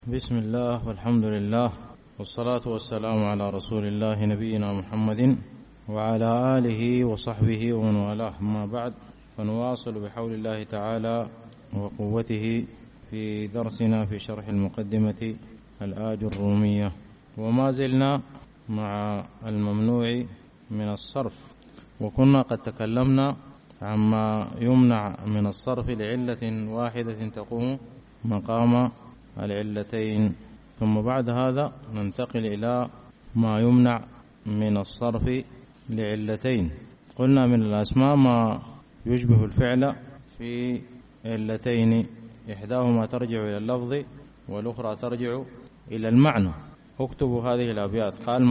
بسم الله والحمد لله والصلاة والسلام على رسول الله نبينا محمد وعلى آله وصحبه ومن والاه. أما بعد، فنواصل بحول الله تعالى وقوته في درسنا في شرح المقدمة الآج الرومية، وما زلنا مع الممنوع من الصرف، وكنا قد تكلمنا عما يمنع من الصرف لعلة واحدة تقوم مقام العلتين، ثم بعد هذا ننتقل إلى ما يمنع من الصرف لعلتين. قلنا من الأسماء ما يشبه الفعل في علتين، إحداهما ترجع إلى اللفظ والأخرى ترجع إلى المعنى. اكتبوا هذه الأبيات. قال: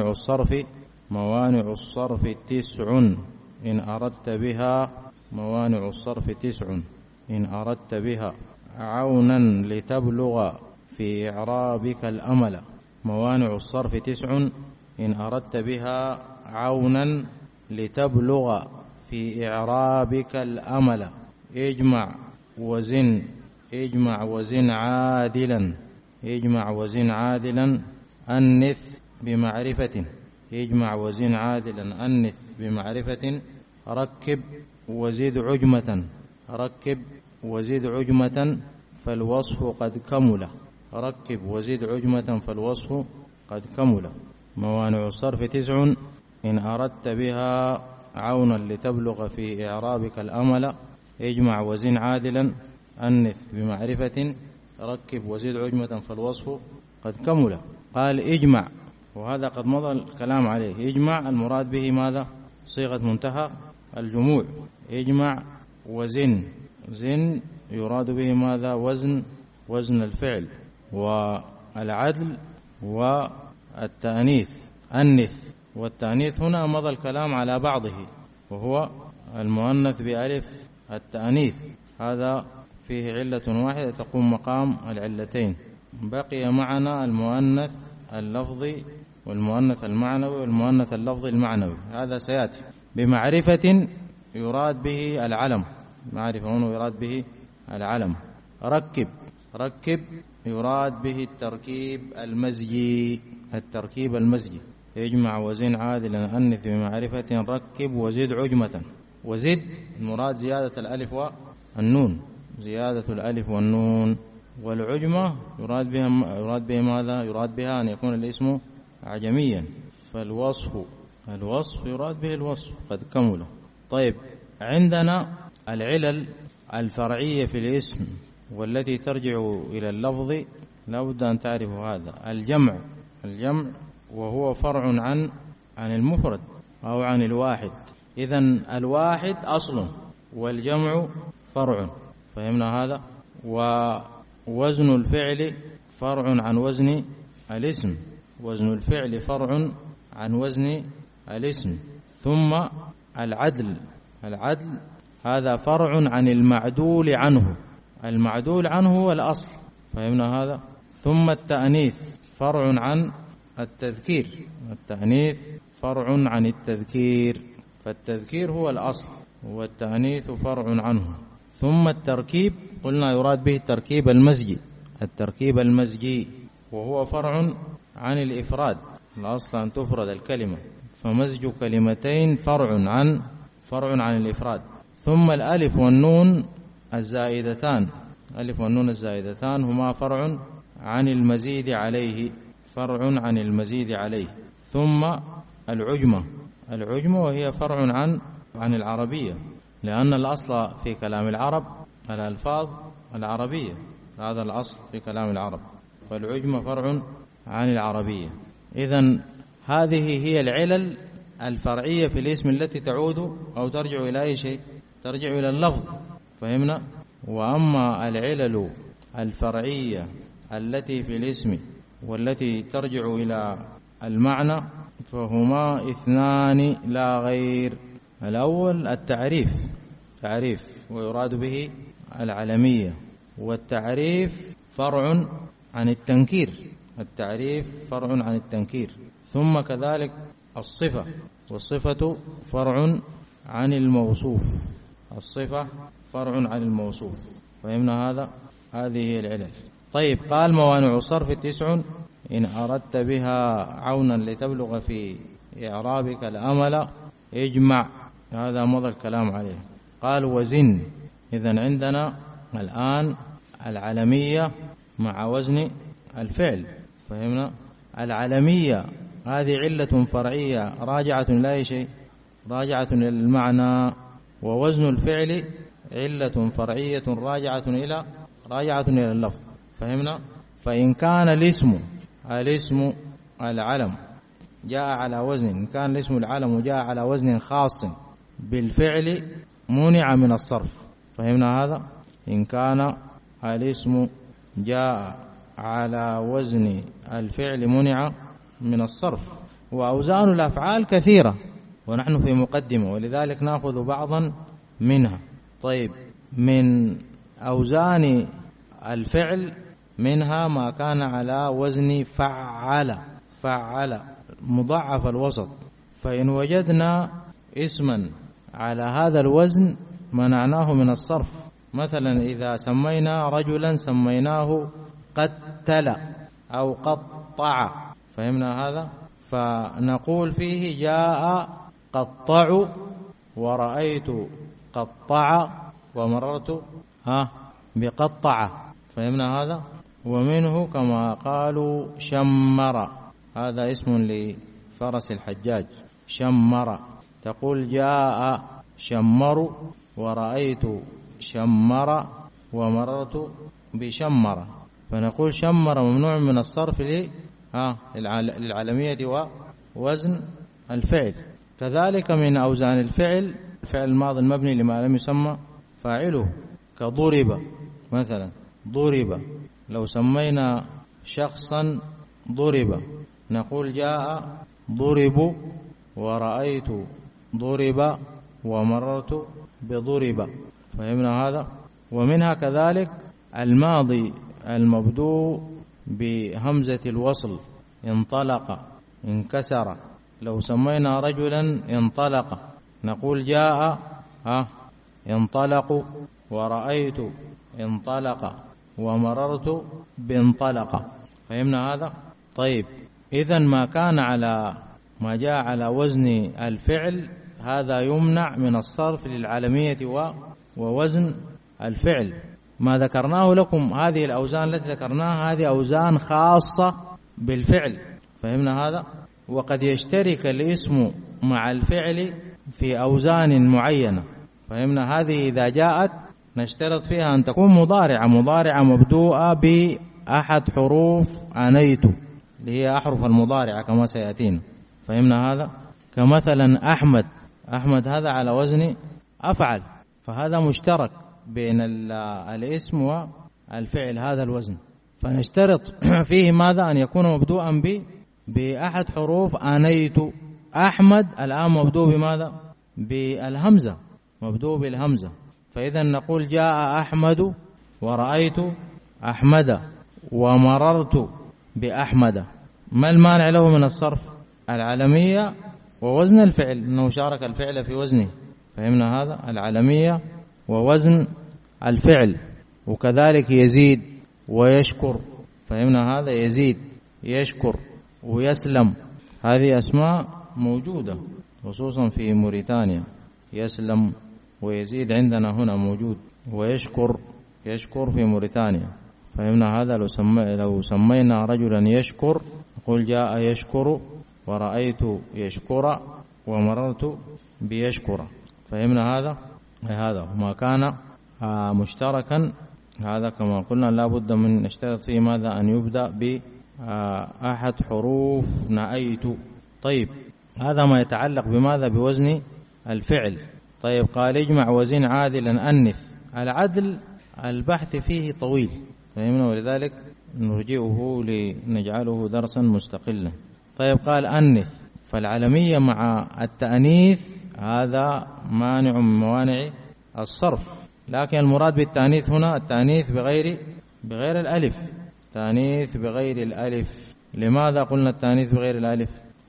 موانع الصرف 9 إن أردت بها، موانع الصرف 9 إن أردت بها عونا لتبلغ في إعرابك الأمل. موانع الصرف 9 إن أردت بها عونا لتبلغ في إعرابك الأمل. اجمع وزن عادلا، اجمع وزن عادلا أنث بمعرفة، اجمع وزن عادلا أنث بمعرفة. ركب وزد عجمة، ركب وزد عجمة فالوصف قد كمل، ركب وزد عجمة فالوصف قد كمل. موانع الصرف 9 إن أردت بها عونا لتبلغ في إعرابك الأمل. اجمع وزن عادلا أنث بمعرفة، ركب وزد عجمة فالوصف قد كمل. قال: اجمع، وهذا قد مضى الكلام عليه. اجمع المراد به ماذا؟ صيغة منتهى الجموع. اجمع وزن، زن يراد به ماذا؟ وزن الفعل، والعدل والتأنيث. أنث والتأنيث هنا مضى الكلام على بعضه، وهو المؤنث بألف التأنيث، هذا فيه علة واحدة تقوم مقام العلتين. بقي معنا المؤنث اللفظي والمؤنث المعنوي والمؤنث اللفظي المعنوي، هذا سيأتي. بمعرفة يراد به العلم، معرفة هنا يراد به العلم. ركب يراد به التركيب المزجي، التركيب المزجي. اجمع وزن عادلا أنث بمعرفة، ركب وزد عجمة. وزد المراد زيادة الألف والنون، زيادة الألف والنون. والعجمة يراد بها ماذا؟ يراد بها أن يكون الاسم أعجميا. فالوصف يراد به الوصف قد كمل. طيب، عندنا العلل الفرعية في الاسم والتي ترجع إلى اللفظ، لابد أن تعرفوا هذا. الجمع وهو فرع عن المفرد أو عن الواحد. إذن الواحد أصل والجمع فرع، فهمنا هذا؟ ووزن الفعل فرع عن وزن الاسم، وزن الفعل فرع عن وزن الاسم. ثم العدل هذا فرع عن المعدول عنه، المعدول عنه هو الأصل، فهمنا هذا؟ ثم التأنيث فرع عن التذكير، التأنيث فرع عن التذكير، فالتذكير هو الأصل والتأنيث فرع عنه. ثم التركيب قلنا يراد به التركيب المزجي، التركيب المزجي وهو فرع عن الإفراد، الأصل أن تفرد الكلمة، فمزج كلمتين فرع عن الإفراد. ثم الألف والنون الزائدتان، الألف والنون الزائدتان هما فرع عن المزيد عليه، فرع عن المزيد عليه. ثم العجمة وهي فرع عن العربية، لأن الأصل في كلام العرب الألفاظ العربية، هذا الأصل في كلام العرب، فالعجمة فرع عن العربية. إذن هذه هي العلل الفرعية في الاسم التي تعود أو ترجع إلى أي شيء؟ ترجع إلى اللفظ، فهمنا؟ وأما العلل الفرعية التي في الاسم والتي ترجع إلى المعنى فهما 2 لا غير. الأول التعريف، ويراد به العلمية، والتعريف فرع عن التنكير، التعريف فرع عن التنكير. ثم كذلك الصفة، والصفة فرع عن الموصوف، الصفة فرع عن الموصوف، فهمنا هذا؟ هذه هي العلل. طيب قال موانع الصرف 9 إن أردت بها عونا لتبلغ في إعرابك الأمل اجمع. هذا مضى الكلام عليه. قال وزن. إذن عندنا الآن العلمية مع وزن الفعل. فهمنا؟ العلمية هذه علة فرعية راجعة إلى أي شيء؟ راجعة إلى المعنى. ووزن الفعل علة فرعية راجعة إلى اللفظ. فهمنا؟ فإن كان الاسم العلم جاء على وزن، إن كان الاسم العلم جاء على وزن خاص بالفعل منع من الصرف. فهمنا هذا؟ إن كان الاسم جاء على وزن الفعل منع من الصرف. وأوزان الأفعال كثيرة ونحن في مقدمة، ولذلك نأخذ بعضا منها. طيب من أوزان الفعل منها ما كان على وزن فعل مضاعف الوسط. فإن وجدنا اسما على هذا الوزن منعناه من الصرف. مثلا إذا سمينا رجلا سميناه قتل أو قطع. فهمنا هذا؟ فنقول فيه جاء قطع ورأيت قطع ومررت بقطع. فهمنا هذا؟ ومنه كما قالوا شمر، هذا اسم لفرس الحجاج شمر. تقول جاء شمر ورأيت شمر ومررت بشمر. فنقول شمر ممنوع من الصرف للعلمية ووزن الفعل. كذلك من أوزان الفعل الماضي المبني لما لم يسمى فاعله كضرب. مثلا ضرب، لو سمينا شخصا ضرب نقول جاء ضرب ورأيت ضرب ومررت بضرب. فهمنا هذا؟ ومنها كذلك الماضي المبدوء بهمزة الوصل انطلق انكسر. لو سمينا رجلا انطلق نقول جاء انطلق ورأيت انطلق ومررت بانطلق. فهمنا هذا؟ طيب إذن ما جاء على وزن الفعل هذا يمنع من الصرف للعلمية ووزن الفعل. ما ذكرناه لكم هذه الأوزان التي ذكرناها هذه أوزان خاصة بالفعل. فهمنا هذا؟ وقد يشترك الاسم مع الفعل في أوزان معينة. فهمنا؟ هذه إذا جاءت نشترط فيها أن تكون مضارعة مبدوءة بأحد حروف أنيت اللي هي أحرف المضارعة كما سيأتين. فهمنا هذا؟ كمثلا أحمد هذا على وزن أفعل، فهذا مشترك بين الاسم والفعل هذا الوزن. فنشترط فيه ماذا؟ أن يكون مبدوءا بأحد حروف أنيت. أحمد الآن مبدوء بماذا؟ بالهمزة، مبدوء بالهمزة. فإذا نقول جاء أحمد ورأيت أحمد ومررت بأحمد. ما المانع له من الصرف؟ العلمية ووزن الفعل، أنه شارك الفعل في وزنه. فهمنا هذا؟ العلمية ووزن الفعل. وكذلك يزيد ويشكر. فهمنا هذا؟ يزيد يشكر ويسلم، هذه أسماء موجودة خصوصا في موريتانيا. يسلم ويزيد عندنا هنا موجود، ويشكر في موريتانيا. فهمنا هذا؟ لو سمينا رجلا يشكر نقول جاء يشكر ورأيت يشكر ومررت بيشكر. فهمنا هذا؟ هذا ما كان مشتركا هذا كما قلنا لا بد من نشترط فيه ماذا؟ أن يبدأ بأحد حروف نأيت. طيب هذا ما يتعلق بماذا؟ بوزن الفعل. طيب قال اجمع وزن عادلا أنث. العدل البحث فيه طويل، فهمنا؟ ولذلك نرجئه لنجعله درسا مستقلا. طيب قال أنث، فالعلمية مع التأنيث هذا مانع من موانع الصرف. لكن المراد بالتأنيث هنا التأنيث بغير الألف. تأنيث بغير الألف. لماذا قلنا التأنيث بغير الألف؟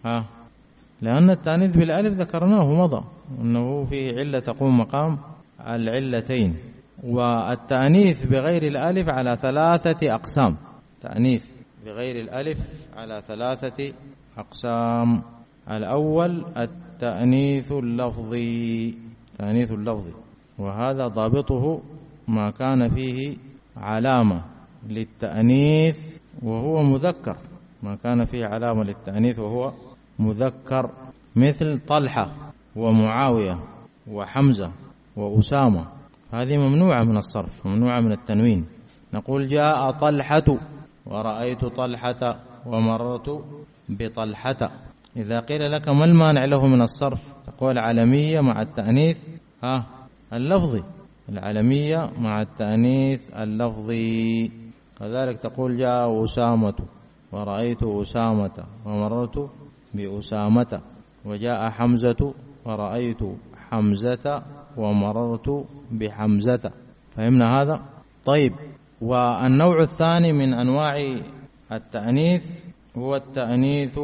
لأن التأنيث بالألف ذكرناه مضى أنه فيه علة تقوم مقام العلتين. والتأنيث بغير الألف على 3 أقسام. تأنيث بغير الألف على 3 أقسام. الأول التأنيث اللفظي. تأنيث اللفظي، وهذا ضابطه ما كان فيه علامة للتأنيث وهو مذكر، ما كان فيه علامة للتأنيث وهو مذكر، مثل طلحة ومعاوية وحمزة وأسامة، هذه ممنوعة من الصرف، ممنوعة من التنوين. نقول جاء طلحة ورأيت طلحة ومررت بطلحة. إذا قيل لك ما المانع له من الصرف؟ تقول علمية مع التأنيث اللفظي، العلمية مع التأنيث اللفظي. كذلك تقول جاء أسامة ورأيت أسامة ومررت بأسامة، وجاء حمزة ورأيت حمزة ومررت بحمزة. فهمنا هذا؟ طيب، والنوع الثاني من أنواع التأنيث هو التأنيث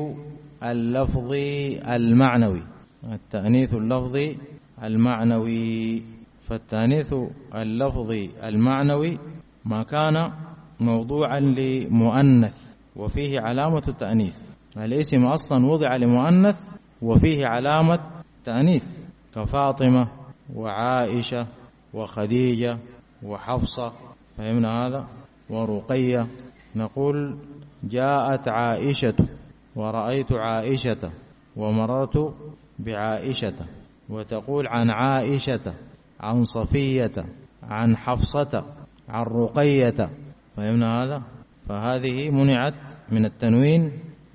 اللفظي المعنوي. التأنيث اللفظي المعنوي. فالتأنيث اللفظي المعنوي ما كان موضوعا لمؤنث وفيه علامة التأنيث. الاسم أصلا وضع لمؤنث وفيه علامة تأنيث، كفاطمة وعائشة وخديجة وحفصة. فهمنا هذا؟ ورقية. نقول جاءت عائشة ورأيت عائشة ومررت بعائشة، وتقول عن عائشة، عن صفية، عن حفصة، عن رقية. فهمنا هذا؟ فهذه منعت من التنوين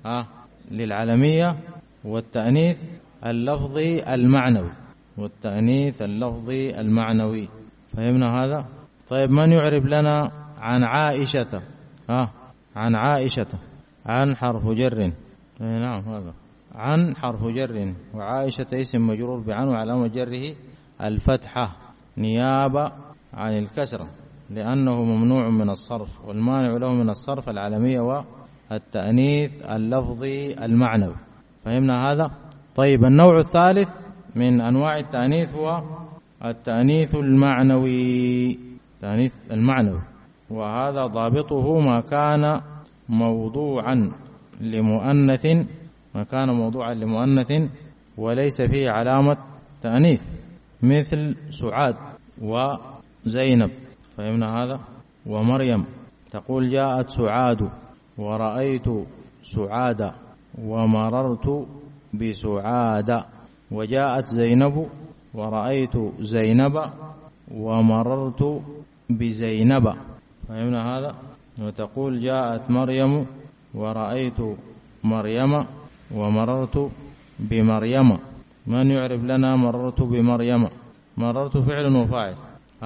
للعلمية والتأنيث اللفظي المعنوي، والتأنيث اللفظي المعنوي. فهمنا هذا؟ طيب، من يعرب لنا عن عائشة؟ عن عائشة، عن حرف جر. نعم، هذا عن حرف جر، وعائشة اسم مجرور بعن وعلامة جره الفتحة نيابة عن الكسرة، لأنه ممنوع من الصرف، والمانع له من الصرف العلمية والتأنيث اللفظي المعنوي. فهمنا هذا؟ طيب، النوع الثالث من أنواع التأنيث هو التأنيث المعنوي. التأنيث المعنوي، وهذا ضابطه ما كان موضوعا لمؤنث، ما كان موضوعا لمؤنث وليس فيه علامة تأنيث، مثل سعاد وزينب. فهمنا هذا؟ ومريم. تقول جاءت سعاد ورأيت سعاد ومررت بسعاد، وجاءت زينب ورأيت زينب ومررت بزينب. فهمنا هذا؟ وتقول جاءت مريم ورأيت مريم ومررت بمريم. من يعرف لنا مررت بمريم؟ مررت فعل وفاعل،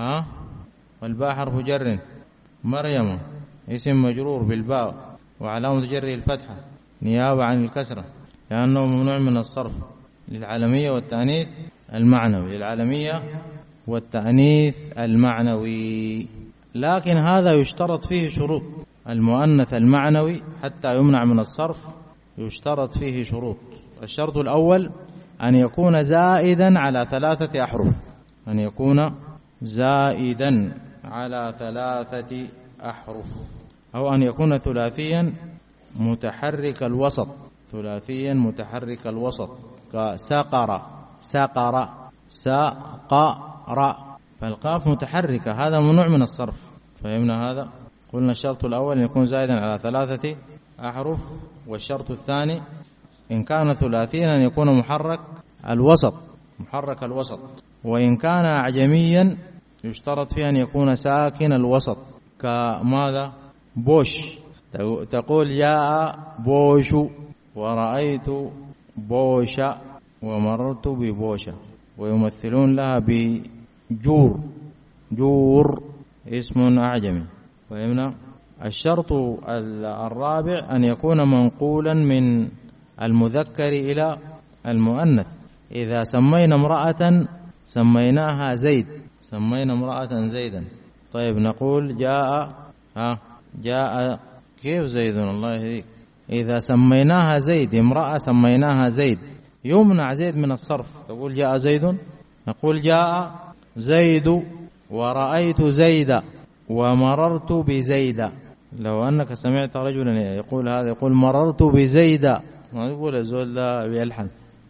والباء حرف جر. مريم اسم مجرور بالباء وعلامة جره الفتحة نيابة عن الكسرة، لأنه ممنوع من الصرف، للعالمية والتأنيث المعنوي، للعالمية والتأنيث المعنوي. لكن هذا يشترط فيه شروط. المؤنث المعنوي حتى يمنع من الصرف يشترط فيه شروط. الشرط الأول أن يكون زائدا على 3 أحرف، أن يكون زائدا على 3 أحرف، أو أن يكون ثلاثيا متحرك الوسط، ثلاثيا متحرك الوسط، كسقر، سقر، سقر، فالقاف متحركة، هذا ممنوع من الصرف. فهمنا هذا؟ قلنا الشرط الأول أن يكون زائدا على 3 أحرف، والشرط الثاني إن كان ثلاثيا أن يكون محرك الوسط، محرك الوسط، وإن كان أعجميا يشترط فيه أن يكون ساكن الوسط، كماذا؟ بوش. تقول جاء بوش ورأيت بوش ومررت ببوشة، ويمثلون لها بجور، جور اسم أعجمي. فهمنا؟ الشرط الرابع أن يكون منقولا من المذكر إلى المؤنث. إذا سمينا امرأة سميناها زيد، سمينا امرأة زيدا. طيب، نقول جاء كيف زيد؟ الله يهديك. إذا سميناها زيد، امرأة سميناها زيد، يمنع زيد من الصرف. تقول جاء زيد، نقول جاء زيد ورأيت زيد ومررت بزيد. لو أنك سمعت رجلا يقول هذا، يقول مررت بزيد، ما تقول الزول ده يلحن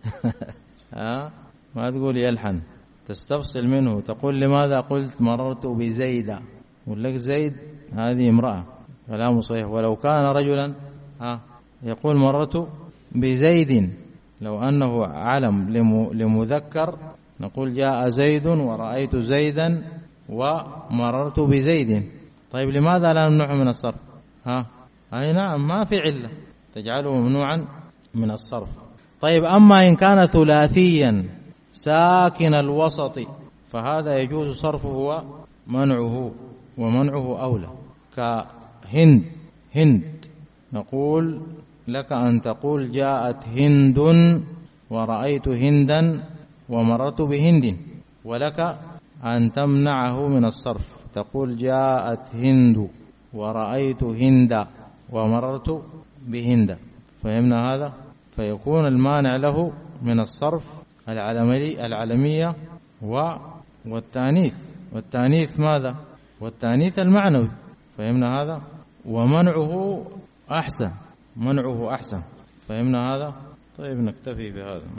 ما تقول يلحن، تستفصل منه، تقول لماذا قلت مررت بزيد، يقول لك زيد هذه امرأة، كلام صحيح. ولو كان رجلا يقول مررت بزيد، لو أنه علم لمذكر نقول جاء زيد ورأيت زيدا ومررت بزيد. طيب لماذا لا نمنعه من الصرف؟ أي نعم، ما في علة تجعله ممنوعا من الصرف. طيب أما إن كان ثلاثيا ساكن الوسط فهذا يجوز صرفه ومنعه، ومنعه أولى. كهند، هند نقول لك أن تقول جاءت هند ورأيت هندا ومررت بهند، ولك أن تمنعه من الصرف، تقول جاءت هند ورأيت هند ومررت بهند. فهمنا هذا؟ فيكون المانع له من الصرف العلمية والتانيث. والتانيث ماذا؟ والتانيث المعنوي. فهمنا هذا؟ ومنعه أحسن، منعه أحسن. فهمنا هذا؟ طيب نكتفي بهذا.